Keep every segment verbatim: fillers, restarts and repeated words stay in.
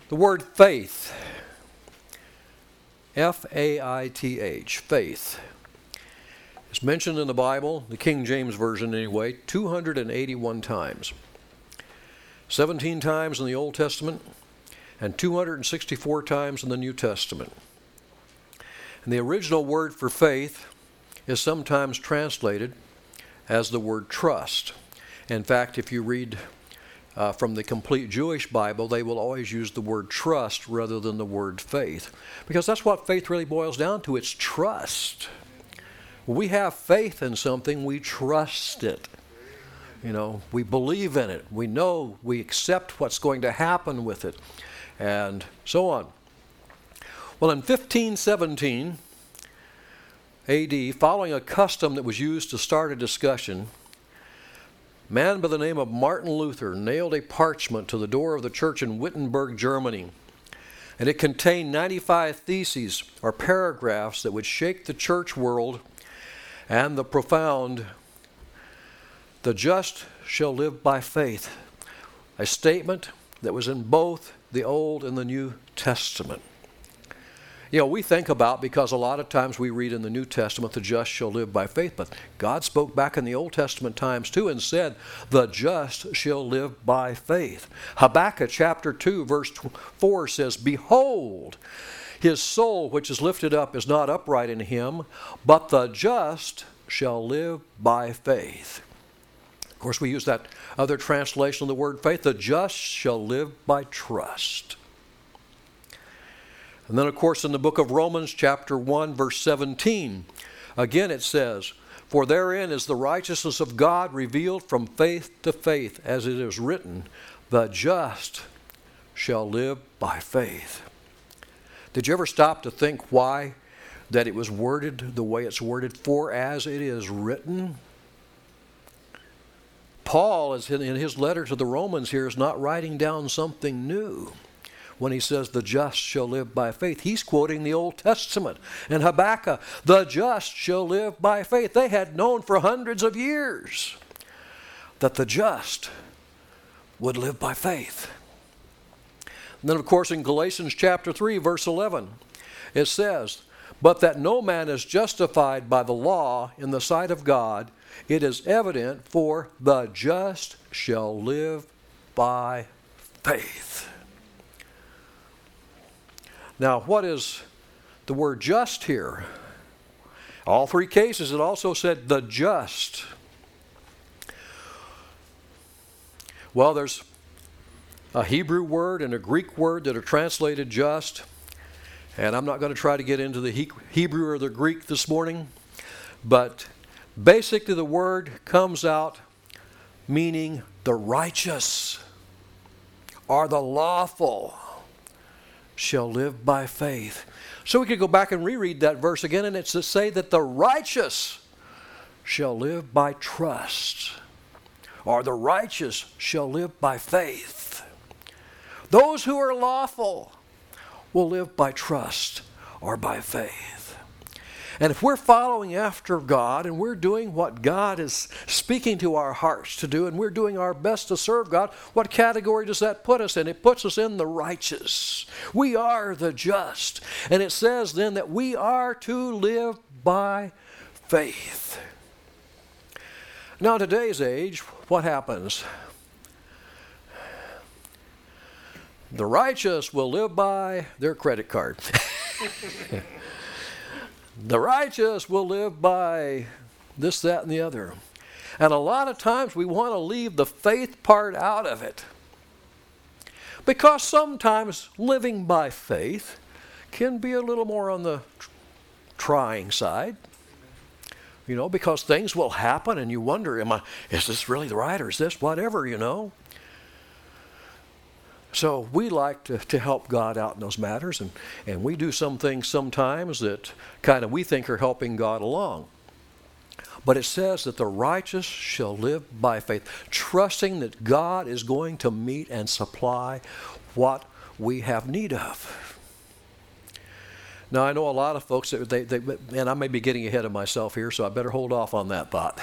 The word faith, F A I T H, faith, is mentioned in the Bible, the King James Version anyway, two hundred eighty-one times. seventeen times in the Old Testament and two hundred sixty-four times in the New Testament. And the original word for faith is sometimes translated as the word trust. In fact, if you read uh, from the Complete Jewish Bible, they will always use the word trust rather than the word faith, because that's what faith really boils down to. It's trust. When we have faith in something, we trust it. You know, we believe in it. We know, we accept what's going to happen with it, and so on. Well, in fifteen seventeen A D, following a custom that was used to start a discussion, a man by the name of Martin Luther nailed a parchment to the door of the church in Wittenberg, Germany, and it contained ninety-five theses or paragraphs that would shake the church world and the profound, "The just shall live by faith," a statement that was in both the Old and the New Testament. You know, we think about, because a lot of times we read in the New Testament, the just shall live by faith, but God spoke back in the Old Testament times too and said, the just shall live by faith. Habakkuk chapter two verse four says, "Behold, his soul which is lifted up is not upright in him, but the just shall live by faith." Of course, we use that other translation of the word faith, the just shall live by trust. And then, of course, in the book of Romans, chapter one, verse seventeen, again it says, "For therein is the righteousness of God revealed from faith to faith, as it is written, the just shall live by faith." Did you ever stop to think why that it was worded the way it's worded, "for as it is written"? Paul, is in his letter to the Romans here, is not writing down something new. When he says the just shall live by faith, he's quoting the Old Testament. And Habakkuk, the just shall live by faith. They had known for hundreds of years that the just would live by faith. And then, of course, in Galatians chapter three, verse eleven, it says, "But that no man is justified by the law in the sight of God, it is evident, for the just shall live by faith." Now, what is the word just here? All three cases, it also said the just. Well, there's a Hebrew word and a Greek word that are translated just. And I'm not going to try to get into the he- Hebrew or the Greek this morning. But basically the word comes out meaning the righteous or the lawful shall live by faith. So we could go back and reread that verse again, and it's to say that the righteous shall live by trust, or the righteous shall live by faith. Those who are lawful will live by trust or by faith. And if we're following after God and we're doing what God is speaking to our hearts to do, and we're doing our best to serve God, what category does that put us in? It puts us in the righteous. We are the just. And it says then that we are to live by faith. Now, in today's age, what happens? The righteous will live by their credit card. The righteous will live by this, that, and the other. And a lot of times we want to leave the faith part out of it. Because sometimes living by faith can be a little more on the trying side. You know, because things will happen and you wonder, am I, is this really right, or is this whatever, you know? So we like to, to help God out in those matters, and, and we do some things sometimes that kind of we think are helping God along. But it says that the righteous shall live by faith, trusting that God is going to meet and supply what we have need of. Now, I know a lot of folks, that they, they, and I may be getting ahead of myself here, so I better hold off on that thought.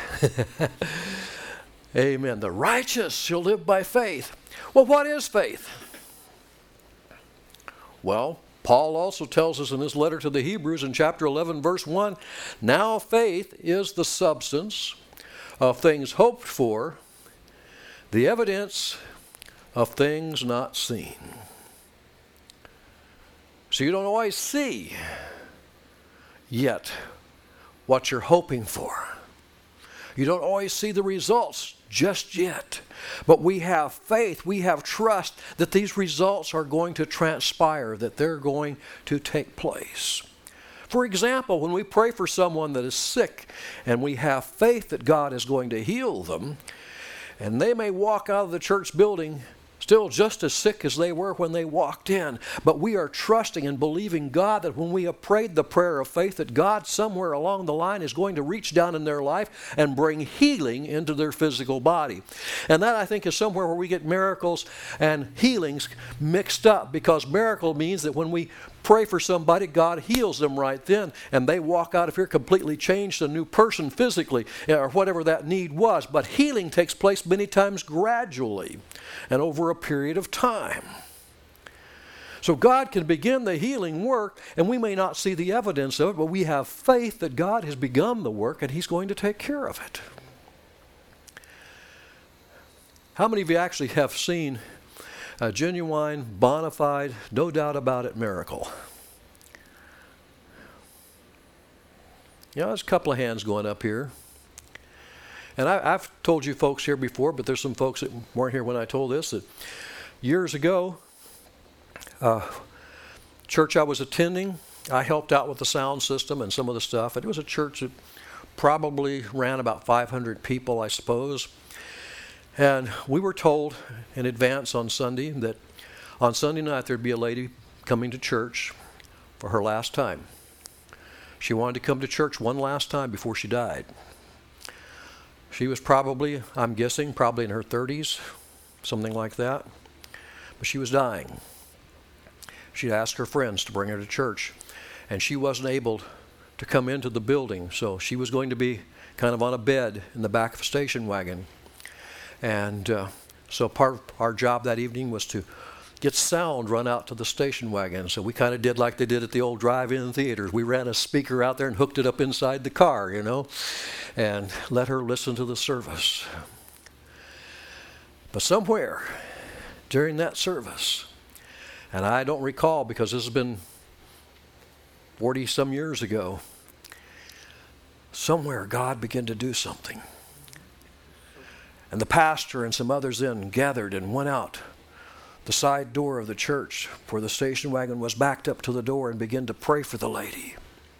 Amen. The righteous shall live by faith. Well, what is faith? Well, Paul also tells us in his letter to the Hebrews in chapter eleven, verse one, now faith is the substance of things hoped for, the evidence of things not seen. So you don't always see yet what you're hoping for. You don't always see the results just yet. But we have faith, we have trust that these results are going to transpire, that they're going to take place. For example, when we pray for someone that is sick and we have faith that God is going to heal them, and they may walk out of the church building still just as sick as they were when they walked in. But we are trusting and believing God that when we have prayed the prayer of faith, that God somewhere along the line is going to reach down in their life and bring healing into their physical body. And that, I think, is somewhere where we get miracles and healings mixed up, because miracle means that when we pray for somebody, God heals them right then, and they walk out of here completely changed, a new person physically, or whatever that need was. But healing takes place many times gradually and over a period of time. So God can begin the healing work, and we may not see the evidence of it, but we have faith that God has begun the work and He's going to take care of it. How many of you actually have seen a genuine, bona fide, no doubt about it miracle? You know, there's a couple of hands going up here. And I, I've told you folks here before, but there's some folks that weren't here when I told this, that years ago, uh, church I was attending, I helped out with the sound system and some of the stuff. And it was a church that probably ran about five hundred people, I suppose. And we were told in advance on Sunday that on Sunday night there'd be a lady coming to church for her last time. She wanted to come to church one last time before she died. She was probably, I'm guessing, probably in her thirties, something like that. But she was dying. She'd asked her friends to bring her to church, and she wasn't able to come into the building, so she was going to be kind of on a bed in the back of a station wagon. And uh, so part of our job that evening was to get sound run out to the station wagon. So we kind of did like they did at the old drive-in theaters. We ran a speaker out there and hooked it up inside the car, you know, and let her listen to the service. But somewhere during that service, and I don't recall because this has been forty-some years ago, somewhere God began to do something. And the pastor and some others then gathered and went out the side door of the church where the station wagon was backed up to the door and began to pray for the lady.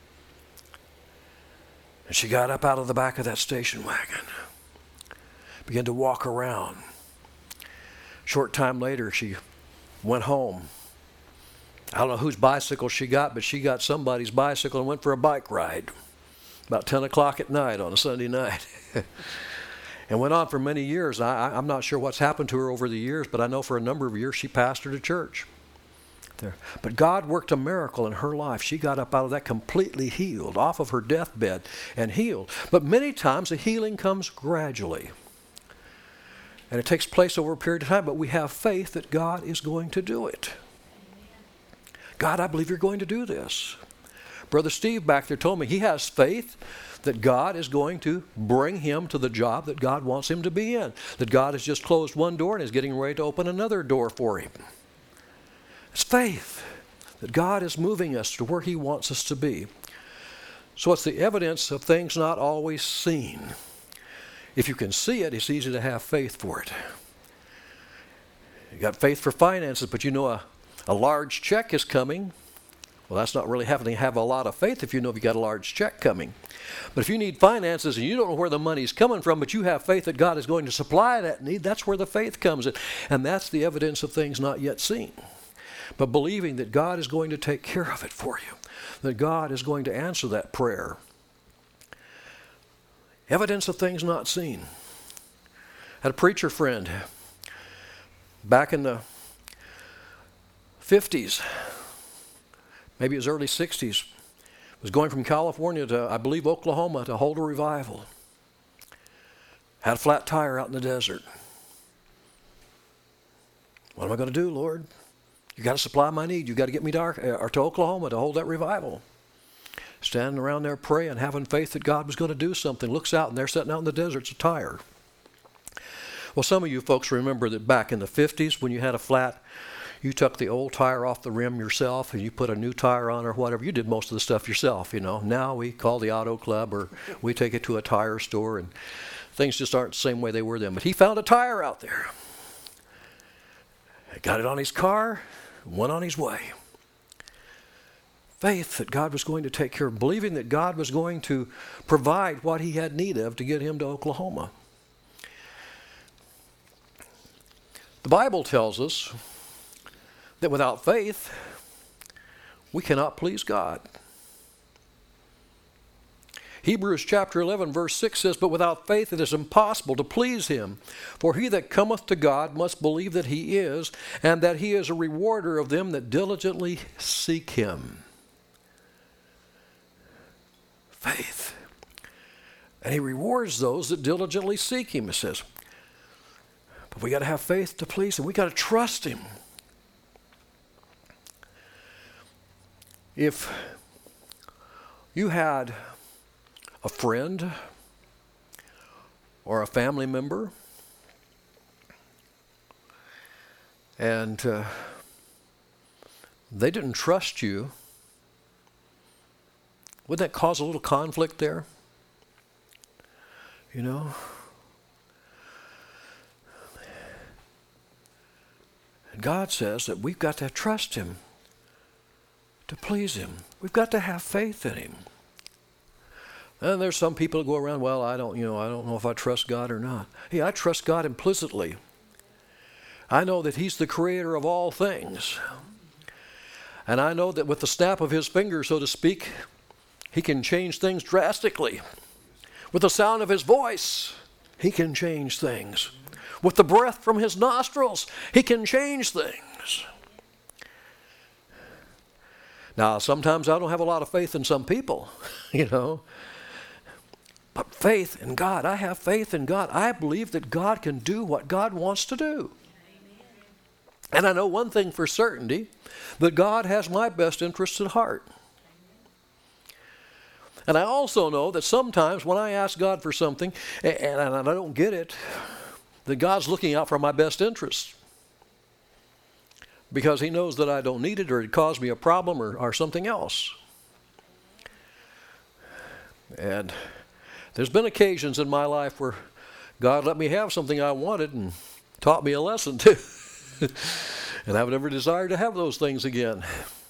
And she got up out of the back of that station wagon, began to walk around. Short time later, she went home. I don't know whose bicycle she got, but she got somebody's bicycle and went for a bike ride about ten o'clock at night on a Sunday night. And went on for many years. I, I'm not sure what's happened to her over the years, but I know for a number of years she pastored a church there. But God worked a miracle in her life. She got up out of that completely healed, off of her deathbed and healed. But many times the healing comes gradually. And it takes place over a period of time, but we have faith that God is going to do it. God, I believe you're going to do this. Brother Steve back there told me he has faith that God is going to bring him to the job that God wants him to be in. That God has just closed one door and is getting ready to open another door for him. It's faith that God is moving us to where He wants us to be. So it's the evidence of things not always seen. If you can see it, it's easy to have faith for it. You got faith for finances, but you know a, a large check is coming. Well, that's not really having to have a lot of faith if you know if you got a large check coming. But if you need finances and you don't know where the money's coming from, but you have faith that God is going to supply that need, that's where the faith comes in. And that's the evidence of things not yet seen. But believing that God is going to take care of it for you, that God is going to answer that prayer. Evidence of things not seen. I had a preacher friend back in the fifties, maybe it was early sixties, was going from California to, I believe, Oklahoma to hold a revival. Had a flat tire out in the desert. What am I going to do, Lord? You got to supply my need. You got to get me to, our, or to Oklahoma to hold that revival. Standing around there praying, having faith that God was going to do something. Looks out and they're sitting out in the desert. It's a tire. Well, some of you folks remember that back in the fifties when you had a flat, you took the old tire off the rim yourself and you put a new tire on or whatever. You did most of the stuff yourself, you know. Now we call the auto club or we take it to a tire store and things just aren't the same way they were then. But he found a tire out there. Got it on his car, went on his way. Faith that God was going to take care of, believing that God was going to provide what he had need of to get him to Oklahoma. The Bible tells us that without faith, we cannot please God. Hebrews chapter eleven verse six says, but without faith it is impossible to please him. For he that cometh to God must believe that he is, and that he is a rewarder of them that diligently seek him. Faith. And he rewards those that diligently seek him, it says. But we got to have faith to please him. We got to trust him. If you had a friend or a family member and uh, they didn't trust you, would that cause a little conflict there? You know? And God says that we've got to trust him to please him. We've got to have faith in him. And there's some people who go around, well, I don't, you know, I don't know if I trust God or not. Hey, I trust God implicitly. I know that he's the creator of all things. And I know that with the snap of his finger, so to speak, he can change things drastically. With the sound of his voice, he can change things. With the breath from his nostrils, he can change things. Now, sometimes I don't have a lot of faith in some people, you know. But faith in God, I have faith in God. I believe that God can do what God wants to do. Amen. And I know one thing for certainty, that God has my best interests at heart. And I also know that sometimes when I ask God for something and I don't get it, that God's looking out for my best interests. Because he knows that I don't need it or it caused me a problem or, or something else. And there's been occasions in my life where God let me have something I wanted and taught me a lesson too. And I've never desired to have those things again.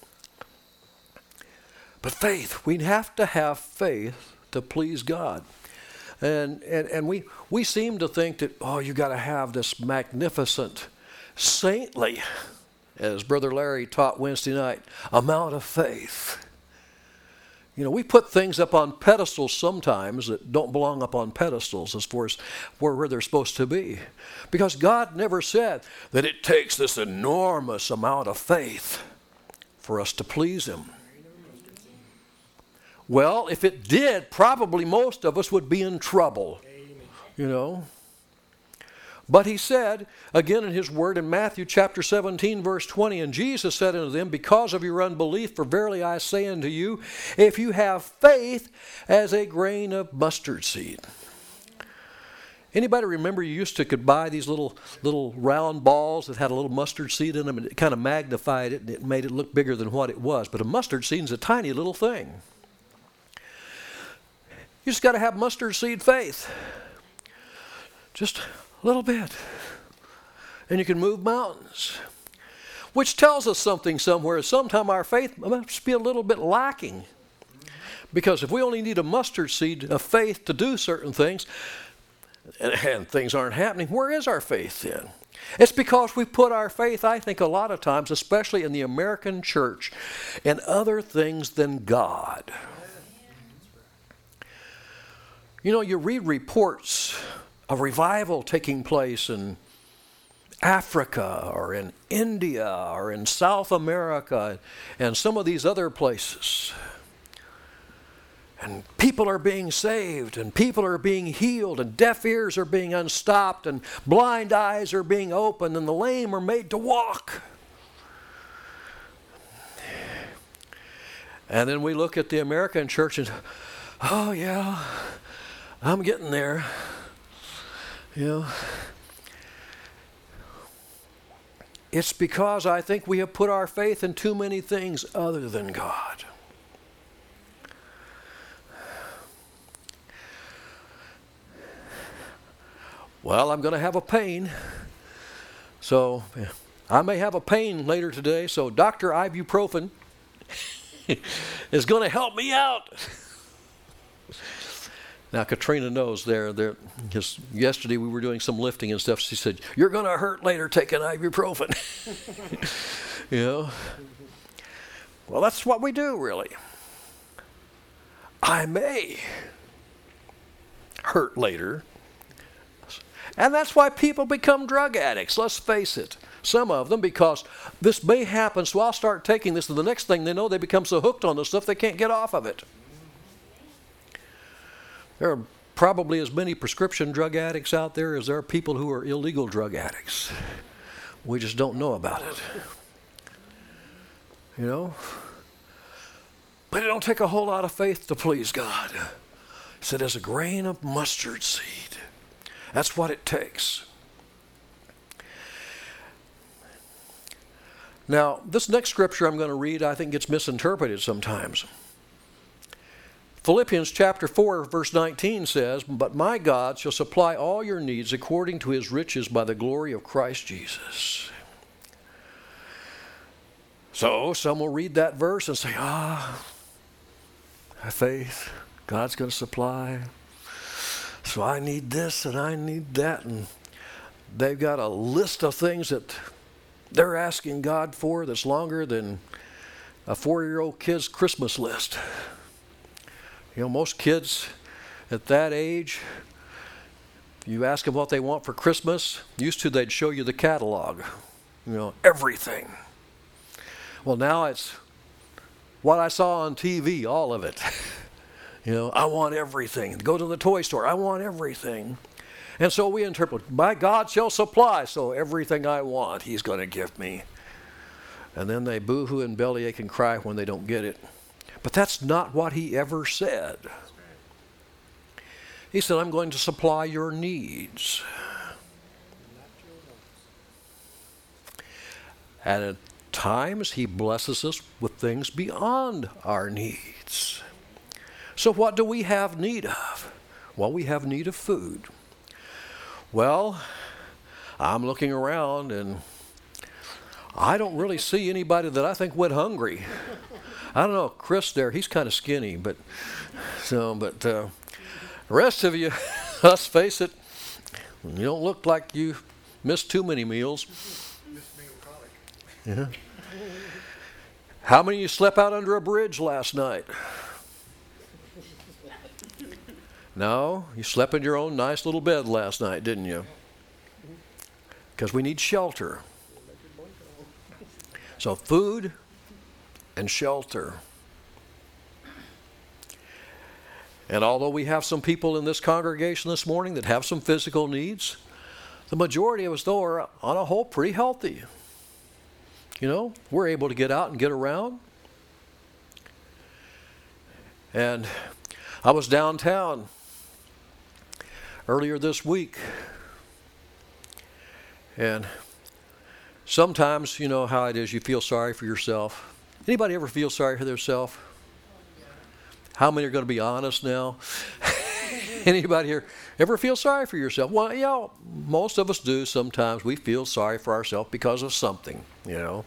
But faith, we have to have faith to please God. And and, and we, we seem to think that, oh, you got to have this magnificent, saintly, as Brother Larry taught Wednesday night, amount of faith. You know, we put things up on pedestals sometimes that don't belong up on pedestals as far as where, where they're supposed to be. Because God never said that it takes this enormous amount of faith for us to please him. Well, if it did, probably most of us would be in trouble, you know. But he said, again in his word in Matthew chapter seventeen, verse twenty, and Jesus said unto them, because of your unbelief, for verily I say unto you, if you have faith as a grain of mustard seed. Anybody remember you used to could buy these little little round balls that had a little mustard seed in them, and it kind of magnified it and it made it look bigger than what it was. But a mustard seed is a tiny little thing. You just got to have mustard seed faith. Just a little bit. And you can move mountains. Which tells us something somewhere. Sometimes our faith must be a little bit lacking. Because if we only need a mustard seed of faith to do certain things, and, and things aren't happening, where is our faith then? It's because we put our faith, I think a lot of times, especially in the American church, in other things than God. You know, you read reports of revival taking place in Africa or in India or in South America and some of these other places. And people are being saved and people are being healed and deaf ears are being unstopped and blind eyes are being opened and the lame are made to walk. And then we look at the American church and, oh yeah, I'm getting there. You know, it's because I think we have put our faith in too many things other than God. Well, I'm going to have a pain. So I may have a pain later today, so Doctor Ibuprofen is going to help me out. Now, Katrina knows there, there just yesterday we were doing some lifting and stuff. She said, you're going to hurt later taking ibuprofen. You know? Well, that's what we do, really. I may hurt later. And that's why people become drug addicts, let's face it. Some of them, because this may happen, so I'll start taking this, and the next thing they know, they become so hooked on this stuff they can't get off of it. There are probably as many prescription drug addicts out there as there are people who are illegal drug addicts. We just don't know about it. You know? But it don't take a whole lot of faith to please God. He said, as a grain of mustard seed. That's what it takes. Now, this next scripture I'm going to read, I think gets misinterpreted sometimes. Philippians chapter four, verse nineteen says, but my God shall supply all your needs according to his riches by the glory of Christ Jesus. So, some will read that verse and say, ah, have faith, God's going to supply. So I need this and I need that. And they've got a list of things that they're asking God for that's longer than a four-year-old kid's Christmas list. You know, most kids at that age, you ask them what they want for Christmas, used to they'd show you the catalog, you know, everything. Well, now it's what I saw on T V, all of it. You know, I want everything. Go to the toy store, I want everything. And so we interpret, my God shall supply, so everything I want, he's going to give me. And then they boo-hoo and bellyache and cry when they don't get it. But that's not what he ever said. He said, I'm going to supply your needs. And at times, he blesses us with things beyond our needs. So what do we have need of? Well, we have need of food. Well, I'm looking around and I don't really see anybody that I think went hungry. I don't know, Chris there, he's kind of skinny, but so, but uh, the rest of you, let's face it, you don't look like you missed too many meals. Yeah. How many of you slept out under a bridge last night? No, you slept in your own nice little bed last night, didn't you? Because we need shelter. So food and shelter. And although we have some people in this congregation this morning that have some physical needs, the majority of us, though, are on a whole pretty healthy. You know, we're able to get out and get around. And I was downtown earlier this week. And sometimes, you know how it is, you feel sorry for yourself. Anybody ever feel sorry for themselves? How many are going to be honest now? Anybody here ever feel sorry for yourself? Well, you know, most of us do sometimes. We feel sorry for ourselves because of something, you know.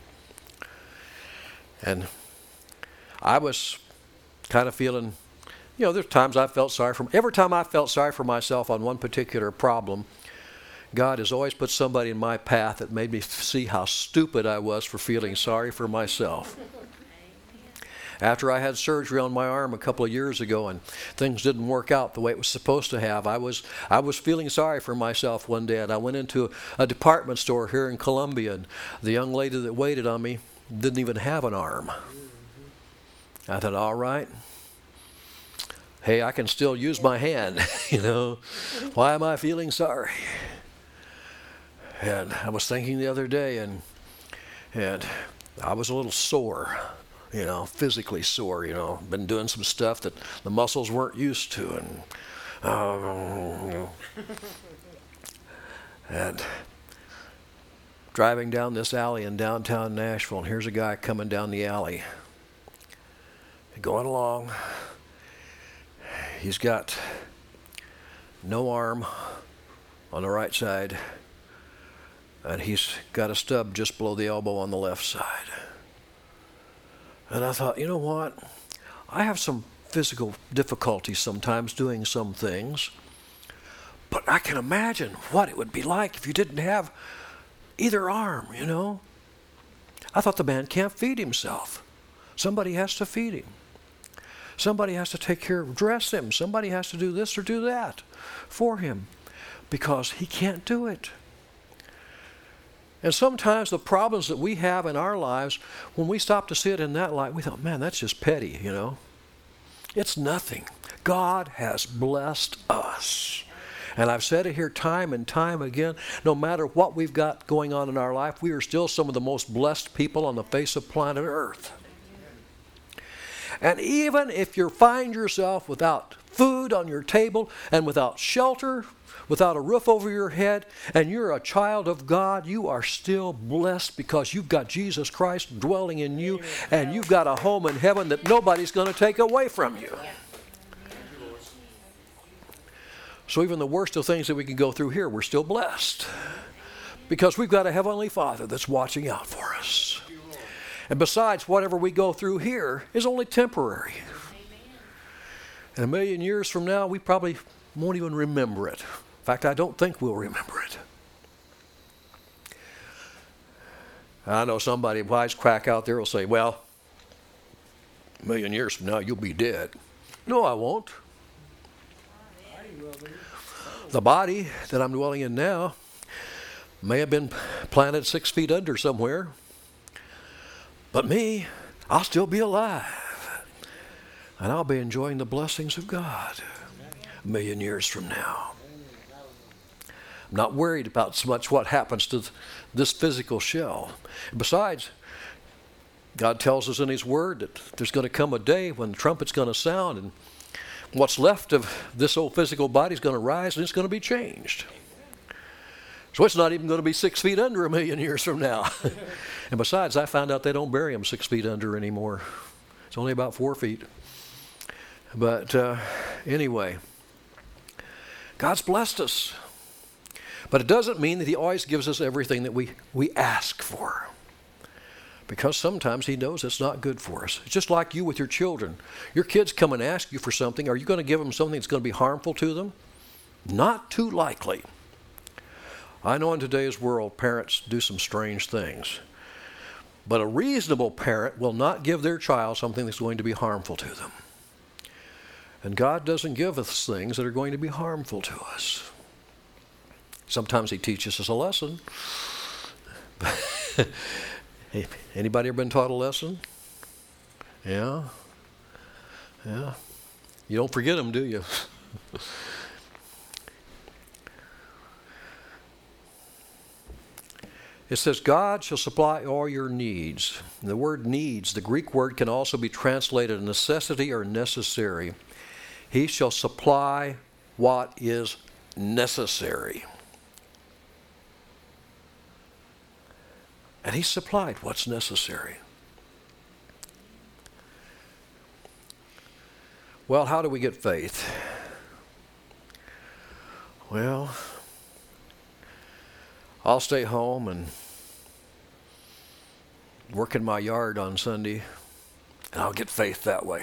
And I was kind of feeling, you know, there's times I felt sorry for, every time I felt sorry for myself on one particular problem, God has always put somebody in my path that made me see how stupid I was for feeling sorry for myself. After I had surgery on my arm a couple of years ago and things didn't work out the way it was supposed to have, I was I was feeling sorry for myself one day, and I went into a department store here in Columbia, and the young lady that waited on me didn't even have an arm. I thought, all right, hey, I can still use my hand, you know. Why am I feeling sorry? And I was thinking the other day, and and I was a little sore. you know, physically sore, you know, been doing some stuff that the muscles weren't used to, and uh, you know, and driving down this alley in downtown Nashville, and here's a guy coming down the alley, going along. He's got no arm on the right side, and he's got a stub just below the elbow on the left side. And I thought, you know what? I have some physical difficulties sometimes doing some things, but I can imagine what it would be like if you didn't have either arm, you know? I thought the man can't feed himself. Somebody has to feed him. Somebody has to take care of, dress him. Somebody has to do this or do that for him because he can't do it. And sometimes the problems that we have in our lives, when we stop to see it in that light, we thought, man, that's just petty, you know. It's nothing. God has blessed us. And I've said it here time and time again, no matter what we've got going on in our life, we are still some of the most blessed people on the face of planet Earth. And even if you find yourself without food on your table and without shelter, without a roof over your head, and you're a child of God, you are still blessed because you've got Jesus Christ dwelling in you, and you've got a home in heaven that nobody's going to take away from you. So even the worst of things that we can go through here, we're still blessed because we've got a Heavenly Father that's watching out for us. And besides, whatever we go through here is only temporary. And a million years from now, we probably won't even remember it. In fact, I don't think we'll remember it. I know somebody wisecrack out there will say, well, a million years from now, you'll be dead. No, I won't. The body that I'm dwelling in now may have been planted six feet under somewhere, but me, I'll still be alive, and I'll be enjoying the blessings of God a million years from now. I'm not worried about so much what happens to this physical shell. Besides, God tells us in His Word that there's going to come a day when the trumpet's going to sound, and what's left of this old physical body is going to rise, and it's going to be changed. So it's not even going to be six feet under a million years from now. And besides, I found out they don't bury them six feet under anymore. It's only about four feet. But uh, anyway, God's blessed us. But it doesn't mean that He always gives us everything that we, we ask for. Because sometimes He knows it's not good for us. It's just like you with your children. Your kids come and ask you for something. Are you going to give them something that's going to be harmful to them? Not too likely. I know in today's world, parents do some strange things. But a reasonable parent will not give their child something that's going to be harmful to them. And God doesn't give us things that are going to be harmful to us. Sometimes He teaches us a lesson. Anybody ever been taught a lesson? Yeah? Yeah? You don't forget them, do you? It says, God shall supply all your needs. The word needs, the Greek word, can also be translated necessity or necessary. He shall supply what is necessary. And He supplied what's necessary. Well, how do we get faith? Well, I'll stay home and work in my yard on Sunday, and I'll get faith that way.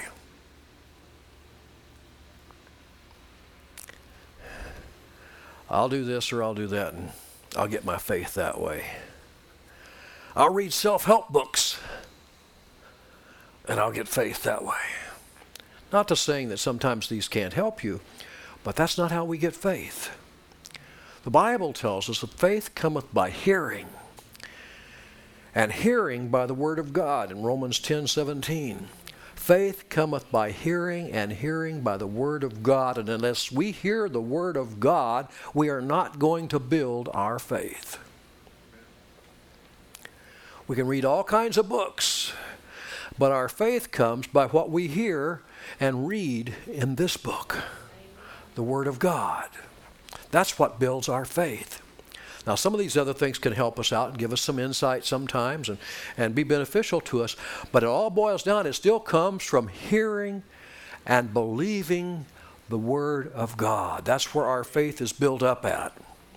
I'll do this or I'll do that, and I'll get my faith that way. I'll read self-help books, and I'll get faith that way. Not to saying that sometimes these can't help you, but that's not how we get faith. The Bible tells us that faith cometh by hearing, and hearing by the word of God in Romans ten seventeen. Faith cometh by hearing, and hearing by the word of God. And unless we hear the word of God, we are not going to build our faith. We can read all kinds of books, But our faith comes by what we hear and read in this book, the Word of God. That's what builds our faith. Now, some of these other things can help us out and give us some insight sometimes and, and be beneficial to us. But it all boils down, it still comes from hearing and believing the Word of God. That's where our faith is built up at.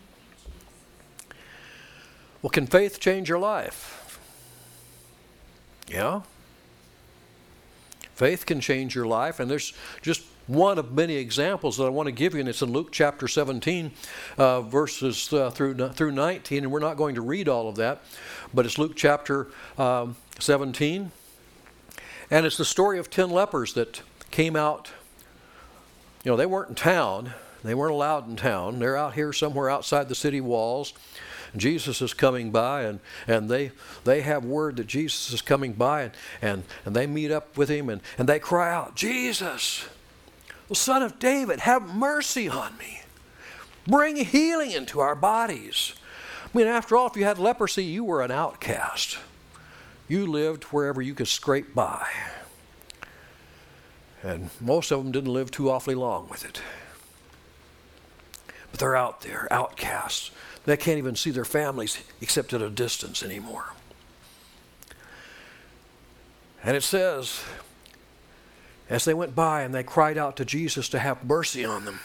Well, can faith change your life? Yeah. Faith can change your life, and there's just one of many examples that I want to give you, and it's in Luke chapter seventeen, uh, verses uh, through through nineteen, and we're not going to read all of that, but it's Luke chapter um, seventeen, and it's the story of ten lepers that came out. You know, they weren't in town. They weren't allowed in town. They're out here somewhere outside the city walls. Jesus is coming by, and, and they they have word that Jesus is coming by, and, and, and they meet up with him, and, and they cry out, Jesus, the Son of David, have mercy on me. Bring healing into our bodies. I mean, after all, if you had leprosy, you were an outcast. You lived wherever you could scrape by. And most of them didn't live too awfully long with it. But they're out there, outcasts. They can't even see their families except at a distance anymore. And it says, as they went by and they cried out to Jesus to have mercy on them.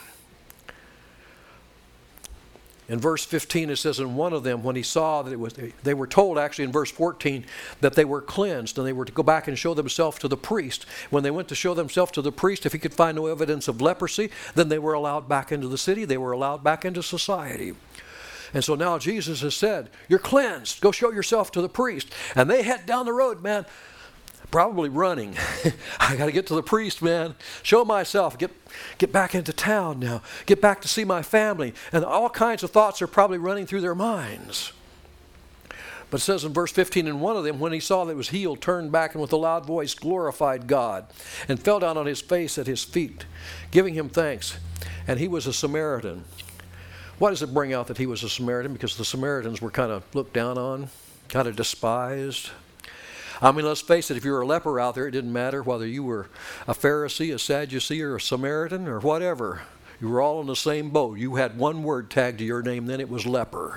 In verse fifteen it says, and one of them, when he saw that it was, they were told actually in verse fourteen that they were cleansed and they were to go back and show themselves to the priest. When they went to show themselves to the priest, if he could find no evidence of leprosy, then they were allowed back into the city. They were allowed back into society. And so now Jesus has said, you're cleansed. Go show yourself to the priest. And they head down the road, man, probably running. I got to get to the priest, man. Show myself. Get get back into town now. Get back to see my family. And all kinds of thoughts are probably running through their minds. But it says in verse fifteen, and one of them, when he saw that it was healed, turned back and with a loud voice glorified God and fell down on his face at his feet, giving him thanks. And he was a Samaritan. Why does it bring out that he was a Samaritan? Because the Samaritans were kind of looked down on, kind of despised. I mean, let's face it, if you were a leper out there, it didn't matter whether you were a Pharisee, a Sadducee, or a Samaritan, or whatever. You were all in the same boat. You had one word tagged to your name, then it was leper.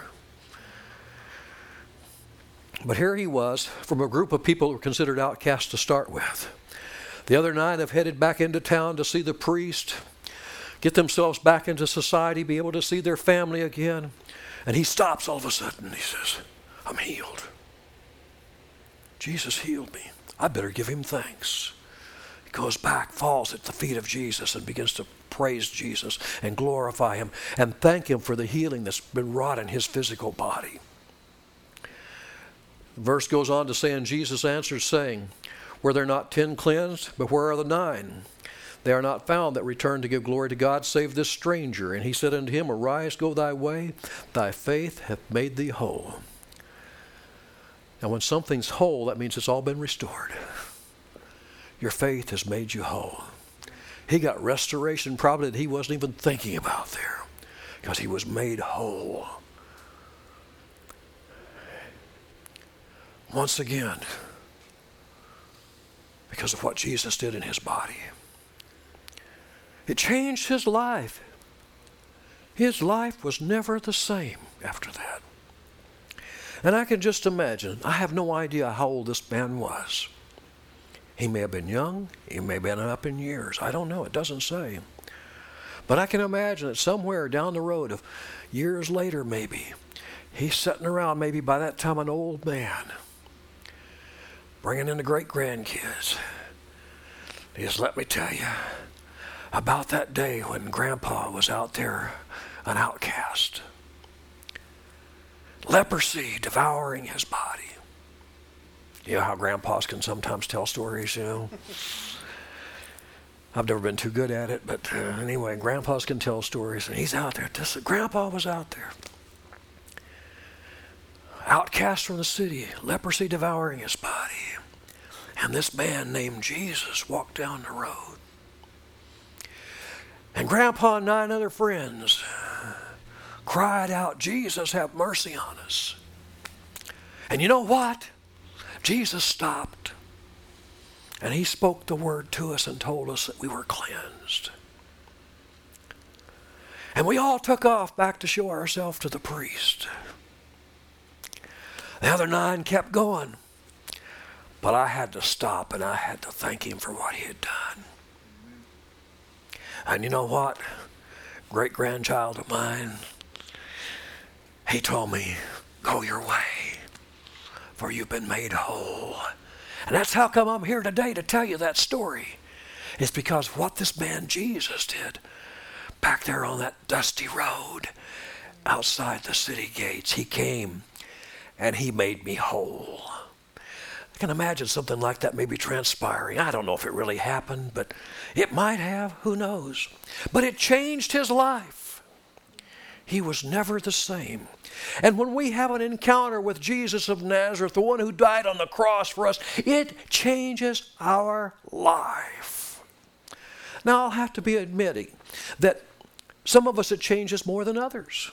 But here he was, from a group of people who were considered outcasts to start with. The other nine have headed back into town to see the priest, get themselves back into society, be able to see their family again. And he stops all of a sudden and he says, I'm healed. Jesus healed me. I better give him thanks. He goes back, falls at the feet of Jesus and begins to praise Jesus and glorify him and thank him for the healing that's been wrought in his physical body. The verse goes on to say, and Jesus answered, saying, were there not ten cleansed? But where are the nine? They are not found that return to give glory to God, save this stranger. And he said unto him, arise, go thy way. Thy faith hath made thee whole. Now, when something's whole, that means it's all been restored. Your faith has made you whole. He got restoration probably that he wasn't even thinking about there, because he was made whole. Once again, because of what Jesus did in his body. It changed his life. His life was never the same after that. And I can just imagine, I have no idea how old this man was. He may have been young, he may have been up in years. I don't know, it doesn't say. But I can imagine that somewhere down the road, of years later maybe, he's sitting around maybe by that time an old man, bringing in the great-grandkids. He says, let me tell you about that day when Grandpa was out there, an outcast. Leprosy devouring his body. You know how grandpas can sometimes tell stories, you know? I've never been too good at it, but uh, anyway, grandpas can tell stories, and he's out there. This, Grandpa was out there. Outcast from the city, leprosy devouring his body. And this man named Jesus walked down the road. And Grandpa and nine other friends cried out, Jesus, have mercy on us. And you know what? Jesus stopped. And he spoke the word to us and told us that we were cleansed. And we all took off back to show ourselves to the priest. The other nine kept going. But I had to stop and I had to thank him for what he had done. And you know what? Great-grandchild of mine, he told me, go your way, for you've been made whole. And that's how come I'm here today to tell you that story. It's because what this man Jesus did back there on that dusty road outside the city gates, he came and he made me whole. I can imagine something like that maybe transpiring. I don't know if it really happened, but it might have. Who knows? But it changed his life. He was never the same. And when we have an encounter with Jesus of Nazareth, the one who died on the cross for us, it changes our life. Now, I'll have to be admitting that some of us it changes more than others.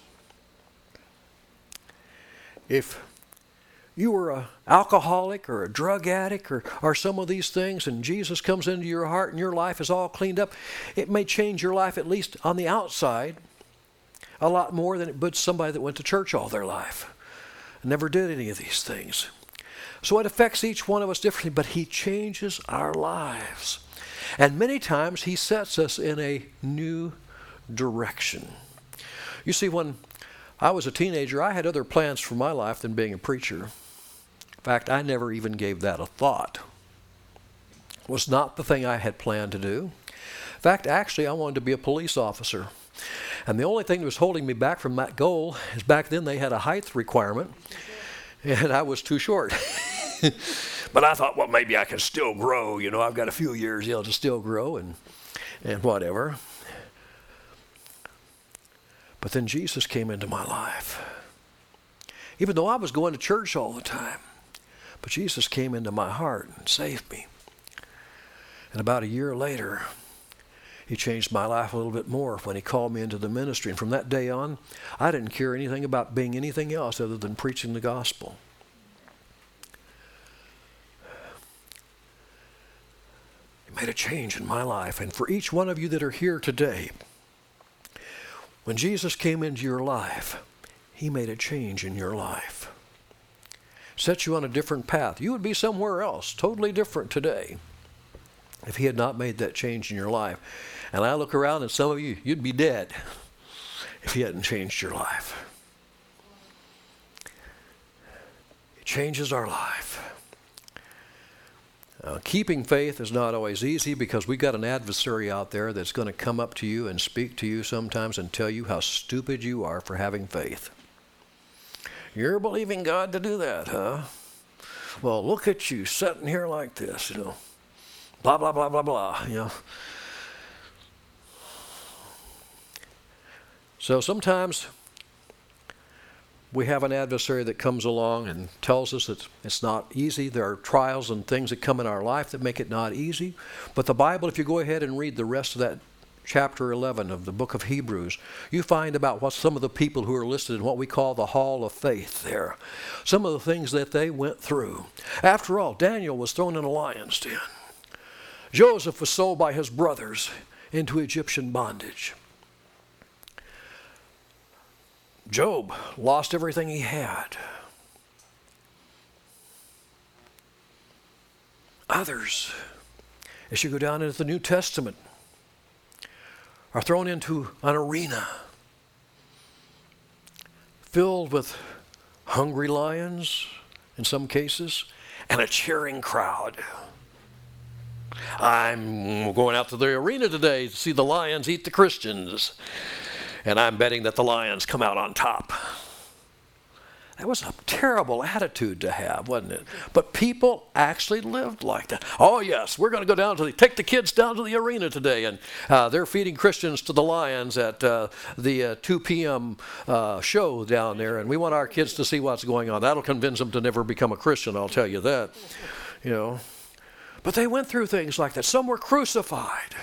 If you were an alcoholic or a drug addict or, or some of these things, and Jesus comes into your heart and your life is all cleaned up, it may change your life, at least on the outside, a lot more than it would somebody that went to church all their life and never did any of these things. So it affects each one of us differently, but he changes our lives. And many times he sets us in a new direction. You see, when I was a teenager, I had other plans for my life than being a preacher. In fact, I never even gave that a thought. It was not the thing I had planned to do. In fact, actually, I wanted to be a police officer. And the only thing that was holding me back from that goal is back then they had a height requirement, and I was too short. But I thought, well, maybe I can still grow. You know, I've got a few years, you know, to still grow and and whatever. But then Jesus came into my life. Even though I was going to church all the time, but Jesus came into my heart and saved me. And about a year later, he changed my life a little bit more when he called me into the ministry. And from that day on, I didn't care anything about being anything else other than preaching the gospel. He made a change in my life. And for each one of you that are here today, when Jesus came into your life, he made a change in your life. Set you on a different path. You would be somewhere else, totally different today, if he had not made that change in your life. And I look around and some of you, you'd be dead if he hadn't changed your life. It changes our life. Uh, keeping faith is not always easy because we've got an adversary out there that's going to come up to you and speak to you sometimes and tell you how stupid you are for having faith. You're believing God to do that, huh? Well, look at you sitting here like this, you know. Blah, blah, blah, blah, blah, you know. So sometimes we have an adversary that comes along and tells us that it's not easy. There are trials and things that come in our life that make it not easy. But the Bible, if you go ahead and read the rest of that chapter eleven of the book of Hebrews, you find about what some of the people who are listed in what we call the hall of faith there. Some of the things that they went through. After all, Daniel was thrown in a lion's den. Joseph was sold by his brothers into Egyptian bondage. Job lost everything he had. Others, as you go down into the New Testament, are thrown into an arena filled with hungry lions, in some cases, and a cheering crowd. I'm going out to the arena today to see the lions eat the Christians. And I'm betting that the lions come out on top. That was a terrible attitude to have, wasn't it? But people actually lived like that. Oh, yes, we're going to go down to the, take the kids down to the arena today. And uh, they're feeding Christians to the lions at uh, the uh, two p.m. Uh, show down there. And we want our kids to see what's going on. That'll convince them to never become a Christian, I'll tell you that. You know. But they went through things like that. Some were crucified.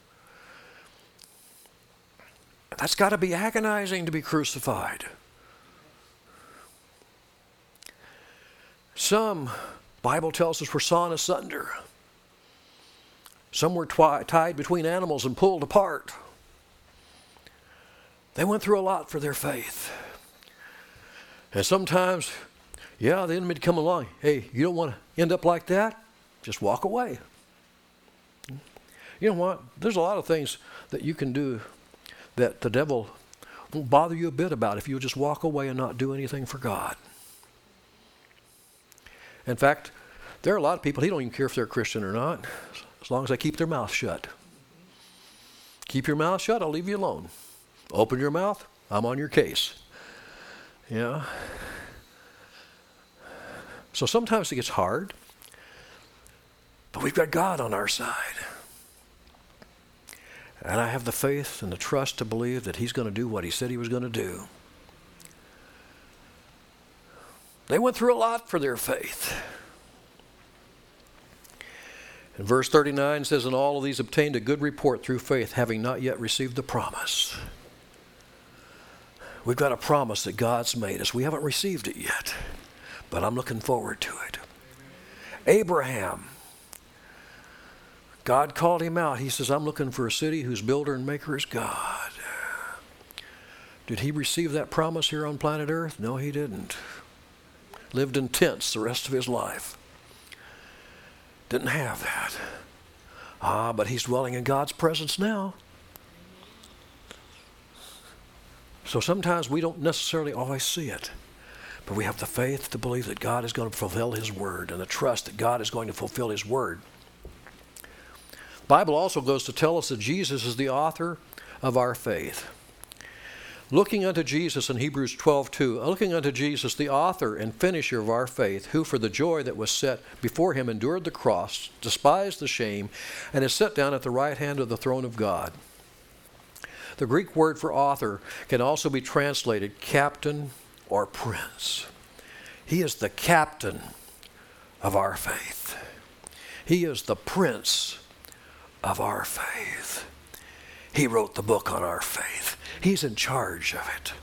That's got to be agonizing to be crucified. Some, Bible tells us, were sawn asunder. Some were twi- tied between animals and pulled apart. They went through a lot for their faith. And sometimes, yeah, the enemy would come along. Hey, you don't want to end up like that? Just walk away. You know what? There's a lot of things that you can do that the devil won't bother you a bit about if you'll just walk away and not do anything for God. In fact, there are a lot of people, he don't even care if they're a Christian or not, as long as they keep their mouth shut. Keep your mouth shut, I'll leave you alone. Open your mouth, I'm on your case. Yeah. So sometimes it gets hard, but we've got God on our side. And I have the faith and the trust to believe that he's going to do what he said he was going to do. They went through a lot for their faith. And verse thirty-nine says, and all of these obtained a good report through faith, having not yet received the promise. We've got a promise that God's made us. We haven't received it yet, but I'm looking forward to it. Abraham, God called him out. He says, I'm looking for a city whose builder and maker is God. Did he receive that promise here on planet Earth? No, he didn't. Lived in tents the rest of his life. Didn't have that. Ah, but he's dwelling in God's presence now. So sometimes we don't necessarily always see it, but we have the faith to believe that God is going to fulfill his word and the trust that God is going to fulfill his word. The Bible also goes to tell us that Jesus is the author of our faith. Looking unto Jesus in Hebrews twelve two, looking unto Jesus, the author and finisher of our faith, who for the joy that was set before him endured the cross, despised the shame, and is set down at the right hand of the throne of God. The Greek word for author can also be translated captain or prince. He is the captain of our faith. He is the prince of our faith. He wrote the book on our faith. He's in charge of it.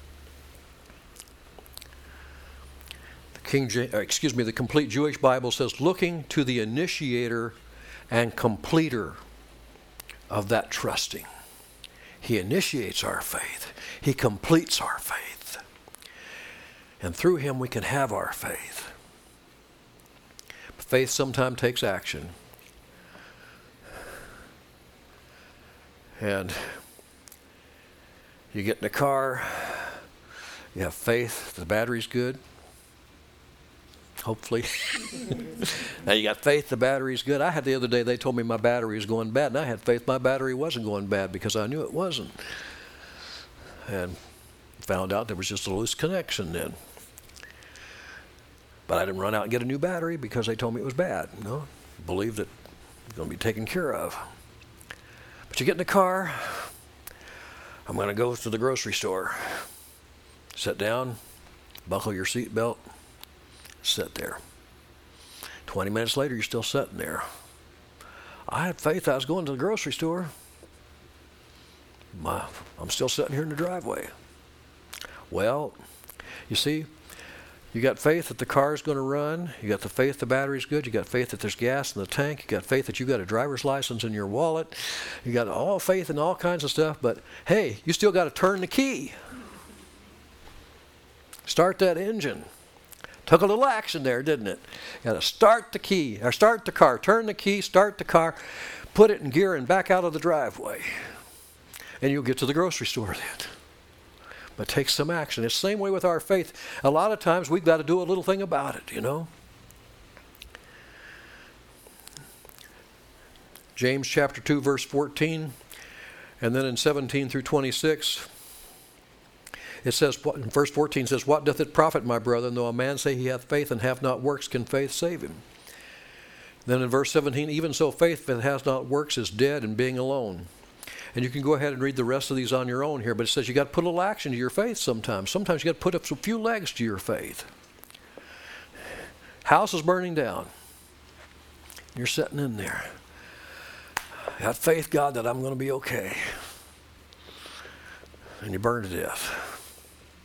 The King, excuse me, the Complete Jewish Bible says, looking to the initiator and completer of that trusting. He initiates our faith. He completes our faith. And through him we can have our faith. But faith sometimes takes action. And you get in the car, you have faith, the battery's good. Hopefully. Now you got faith, the battery's good. I had the other day, they told me my battery was going bad, and I had faith my battery wasn't going bad because I knew it wasn't. And found out there was just a loose connection then. But I didn't run out and get a new battery because they told me it was bad. You know, believed that it was going to be taken care of. But you get in the car, I'm going to go to the grocery store. Sit down, buckle your seatbelt, sit there. twenty minutes later, you're still sitting there. I had faith I was going to the grocery store. My, I'm still sitting here in the driveway. Well, you see, you got faith that the car is going to run. You got the faith the battery's good. You got faith that there's gas in the tank. You got faith that you got a driver's license in your wallet. You got all faith in all kinds of stuff. But hey, you still got to turn the key. Start that engine. Took a little action there, didn't it? You got to start the key, or start the car, turn the key, start the car, put it in gear, and back out of the driveway. And you'll get to the grocery store then. But it takes some action. It's the same way with our faith. A lot of times we've got to do a little thing about it, you know. James chapter two, verse fourteen, and then in seventeen through twenty-six, it says, in verse fourteen says, what doth it profit, my brethren, though a man say he hath faith and have not works, can faith save him? Then in verse seventeen, even so faith that has not works is dead and being alone. And you can go ahead and read the rest of these on your own here, but it says you got to put a little action to your faith sometimes. Sometimes you got to put up a few legs to your faith. House is burning down. You're sitting in there. I got faith, God, that I'm going to be okay. And you burn to death.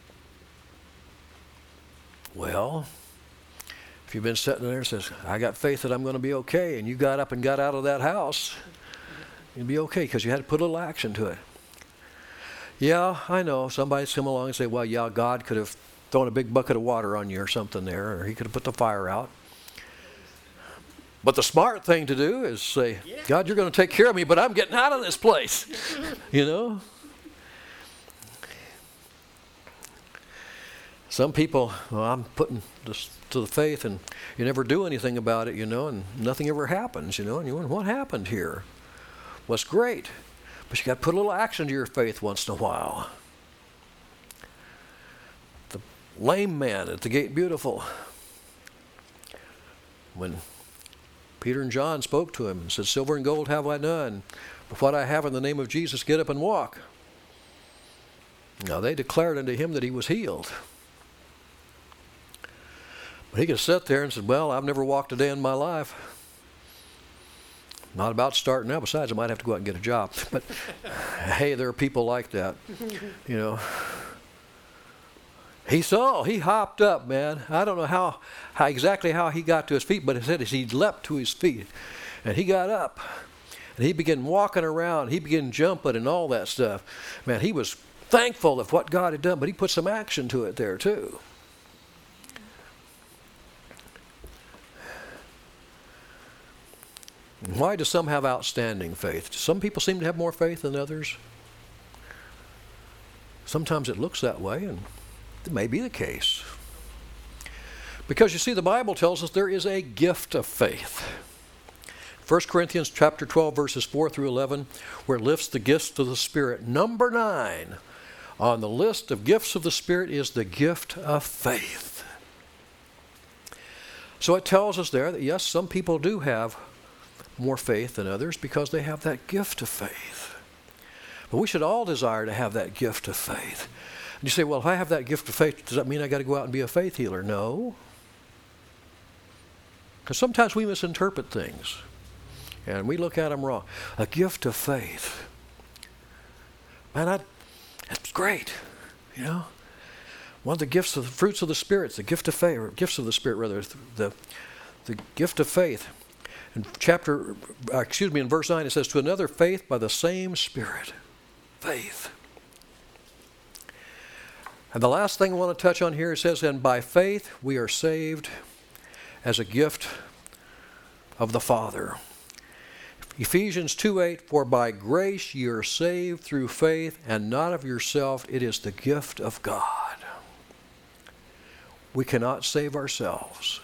Well, if you've been sitting there and says, I got faith that I'm going to be okay, and you got up and got out of that house, You'd be okay because you had to put a little action to it. Yeah, I know. Somebody's come along and say, well, yeah, God could have thrown a big bucket of water on you or something there, or he could have put the fire out. But the smart thing to do is say, God, you're going to take care of me, but I'm getting out of this place. You know? Some people, well, I'm putting this to the faith, and you never do anything about it, you know, and nothing ever happens, you know, and you wonder, what happened here? Well, it's great, but you got to put a little action to your faith once in a while. The lame man at the gate beautiful, when Peter and John spoke to him and said, silver and gold have I none, but what I have in the name of Jesus, get up and walk. Now they declared unto him that he was healed. But he could sit there and said, well, I've never walked a day in my life. Not about to start now. Besides, I might have to go out and get a job. But hey, there are people like that, you know. He saw, he hopped up, man. I don't know how, how exactly how he got to his feet, but it said he leapt to his feet. And he got up. And he began walking around. He began jumping and all that stuff. Man, he was thankful of what God had done, but he put some action to it there too. Why do some have outstanding faith? Some people seem to have more faith than others. Sometimes it looks that way, and it may be the case. Because you see, the Bible tells us there is a gift of faith. First Corinthians chapter twelve, verses four through eleven, where it lists the gifts of the Spirit. Number nine on the list of gifts of the Spirit is the gift of faith. So it tells us there that, yes, some people do have more faith than others because they have that gift of faith. But we should all desire to have that gift of faith. And you say, well, if I have that gift of faith, does that mean I got to go out and be a faith healer? No. Because sometimes we misinterpret things and we look at them wrong. A gift of faith. Man, I, that's great. You know? One of the gifts of the fruits of the Spirit, the gift of faith, or gifts of the Spirit rather, the, the gift of faith. In chapter, uh, excuse me, in verse nine, it says, to another faith by the same Spirit. Faith. And the last thing I want to touch on here, it says, and by faith we are saved as a gift of the Father. Ephesians two eight, for by grace ye are saved through faith, and not of yourself, it is the gift of God. We cannot save ourselves.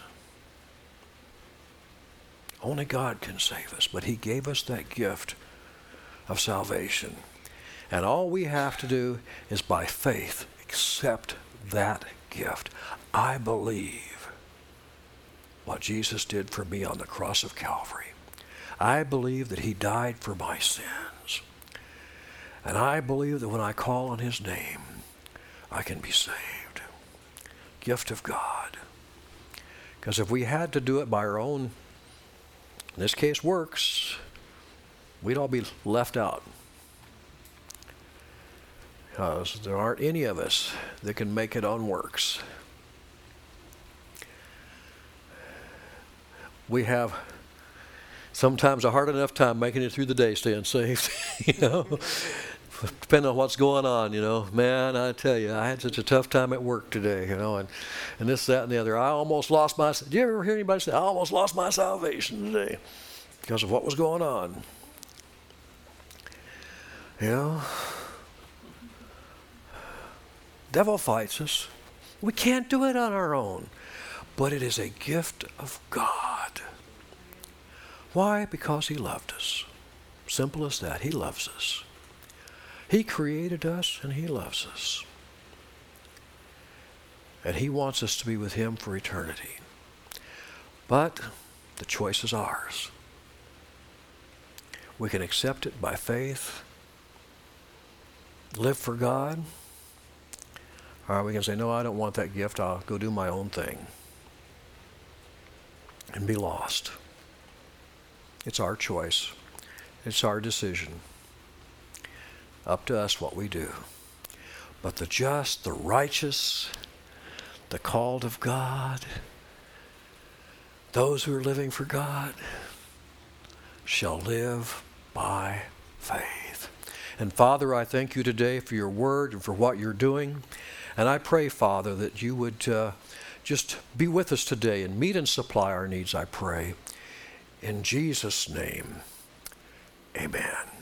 Only God can save us, but he gave us that gift of salvation. And all we have to do is by faith accept that gift. I believe what Jesus did for me on the cross of Calvary. I believe that he died for my sins. And I believe that when I call on his name, I can be saved. Gift of God. Because if we had to do it by our own, in this case, works, we'd all be left out. Because there aren't any of us that can make it on works. We have sometimes a hard enough time making it through the day staying saved, you know, depending on what's going on, you know. Man, I tell you, I had such a tough time at work today, you know, and, and this, that, and the other. I almost lost my, do you ever hear anybody say, I almost lost my salvation today because of what was going on? You know, devil fights us. We can't do it on our own, but it is a gift of God. Why? Because he loved us. Simple as that. He loves us. He created us and he loves us. And he wants us to be with him for eternity. But the choice is ours. We can accept it by faith, live for God, or we can say, no, I don't want that gift. I'll go do my own thing and be lost. It's our choice. It's our decision. Up to us what we do. But the just, the righteous, the called of God, those who are living for God shall live by faith. And Father, I thank you today for your word and for what you're doing. And I pray, Father, that you would uh, just be with us today and meet and supply our needs, I pray. In Jesus' name, amen.